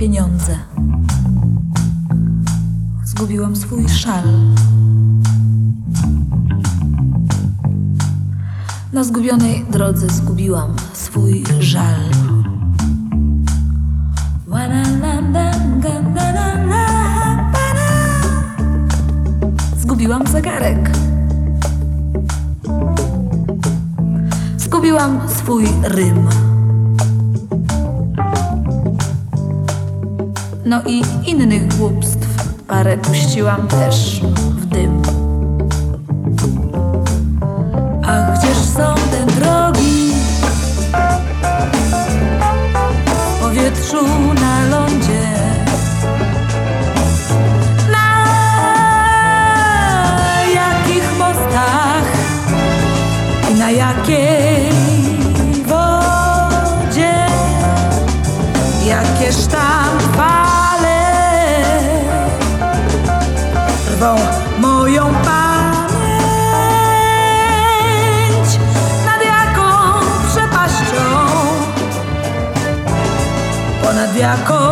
pieniądze. Zgubiłam swój szal. Na zgubionej drodze zgubiłam swój żal. Zgubiłam zegarek. Zgubiłam swój rym. No i innych głupstw parę puściłam też w dym. A gdzież są te drogi? W powietrzu, na lądzie, na jakich mostach i na jakiej wodzie, jakież tam fale rwą moją pamięć, nad jaką przepaścią, ponad jaką